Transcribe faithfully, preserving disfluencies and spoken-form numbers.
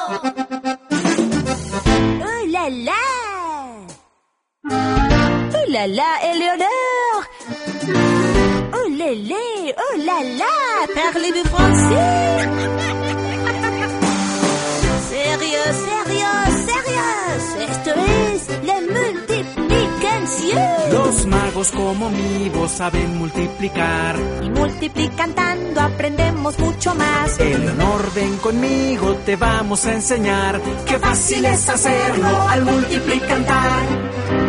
Oh là là! Oh là là, Éléonore! Oh lélé, oh là là, parlez-vous français? Sérieux, sérieux, sérieux, esto es la multiplicación. Los magos como mi voz saben multiplicar. Y multiplicando aprendemos mucho más. Eleonor, ven conmigo, te vamos a enseñar. Qué fácil es hacerlo al multiplicar.